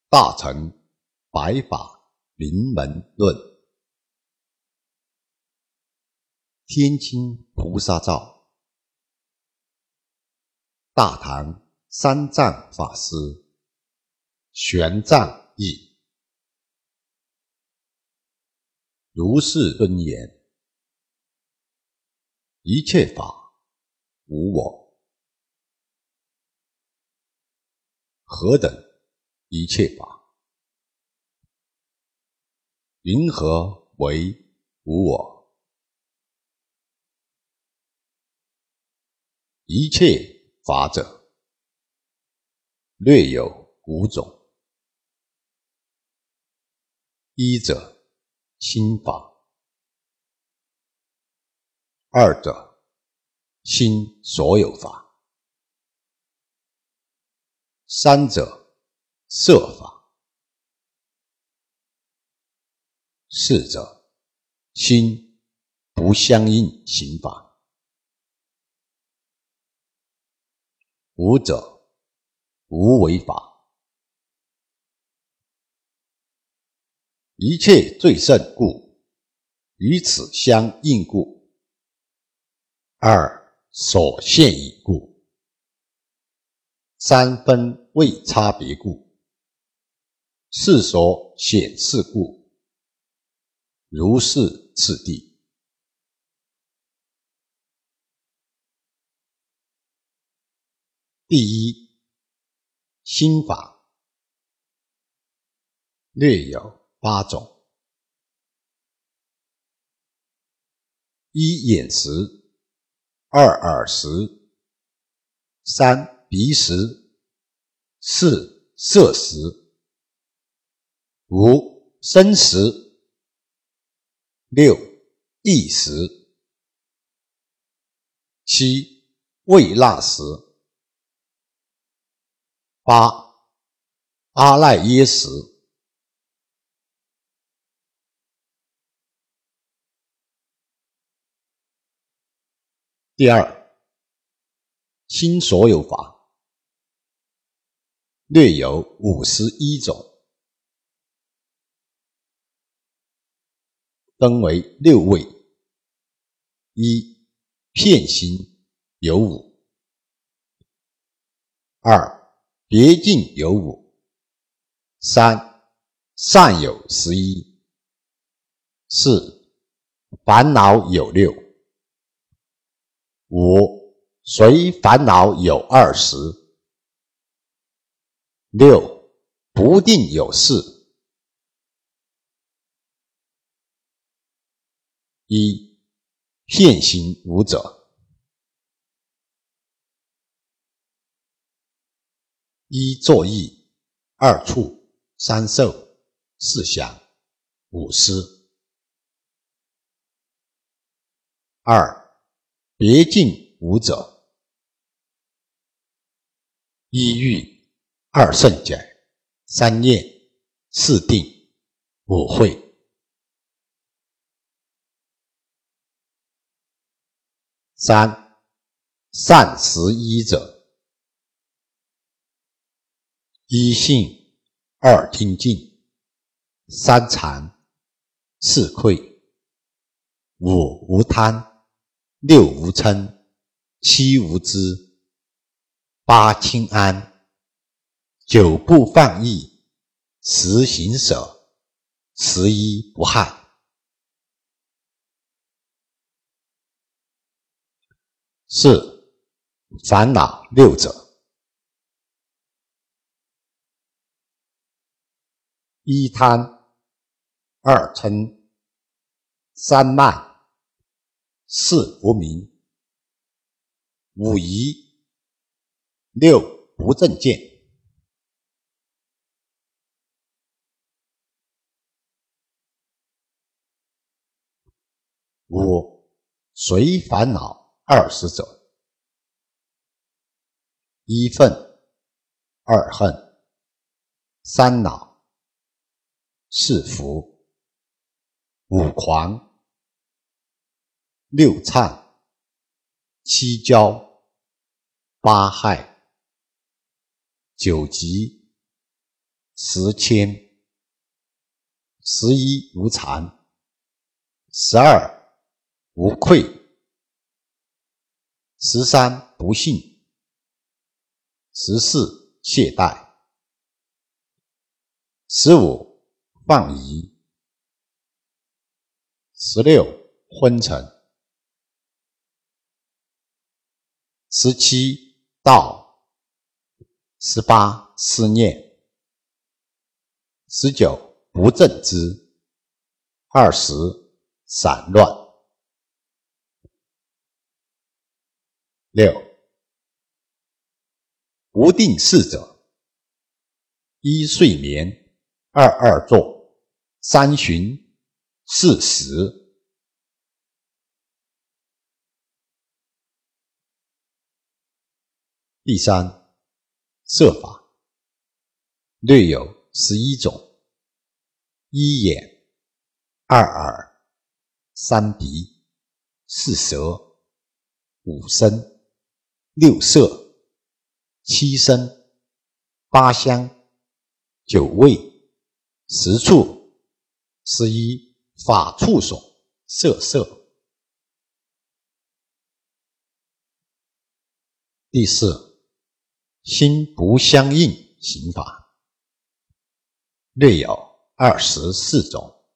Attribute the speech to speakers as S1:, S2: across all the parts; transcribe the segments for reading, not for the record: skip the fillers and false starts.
S1: 大乘白法临门论，天亲菩萨照，大唐三藏法师玄奘译。如是尊言：一切法无我。何等一切法？云何为无我？一切法者，略有五种。一者心法，二者心所有法，三者色法，四者心不相应行法，五者无为法。一切最胜故，与此相应故，二所现已故，三分未差别故，四所显示故，如是次第。第一，心法略有八种：一眼识，二耳识，三鼻识，四色识，五声识，六意识，七味辣识，八阿赖耶识。第二，心所有法略有51种，分为六位：一、片心有5；二、别境有5；三、善有11；四、烦恼有6；五、随烦恼有20；六、不定有4。一、片心无者。一、作意；二、触；三、受；四、想；五、思。二、别境无者。一、欲；二、胜解；三、念；四、定；五、慧。三、善11者。一、信；二、听进；三、禅；四、愧；五、无贪；六、无嗔；七、无知；八、清安；九、不放逸；十、行舍；11、不害。四、烦恼6者。一、贪；二、嗔；三、慢；四、无明；五、疑；六、不正见。五、随烦恼20者。一、愤；二、恨；三、恼；四、福；五、狂；六、忏；七、骄；八、害；九、急； 10谦，11无残，12无愧，13不信，14懈怠，15放逸，16昏沉，17道，18思念，19不正之，20散乱。6不定事者：1睡眠，2二坐，3寻，4食。第3设法，略有11种：1眼，2耳，3鼻，4舌，5身，6色，7声，8香，9味，10触，11法触手色。第4心不相应行法，略有24种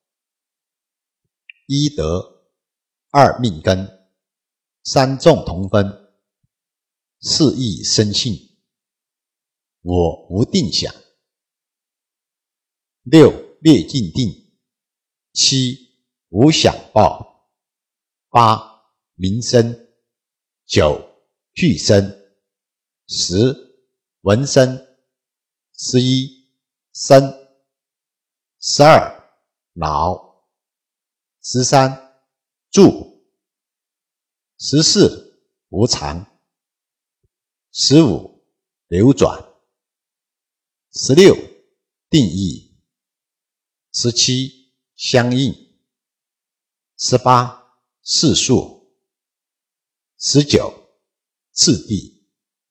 S1: ：1德，2命根，3众同分，4意生性，我无定想，6略尽定，7无想报，8名声，9俱生，10闻声，11身，12脑，13住，14无常，15流转，16定义，17相应，18世数，19次第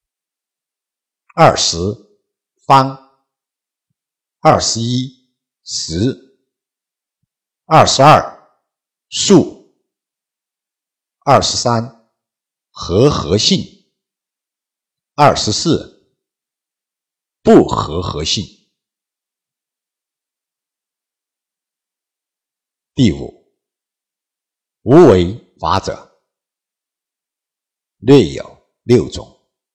S1: ，20方，21时，22数，23合性，24不合性。第5无为法者，略有6种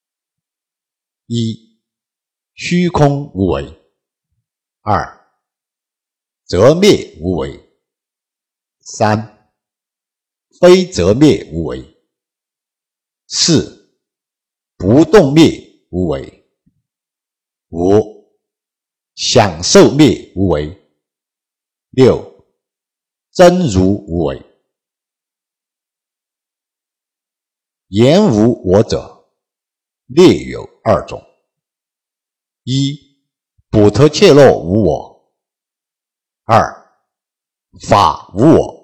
S1: ：1虚空无为，2则灭无为，3非则灭无为，4不动灭无为，5享受灭无为，6真如无为。言无我者，略有2种：1补特切洛无我，2法无我。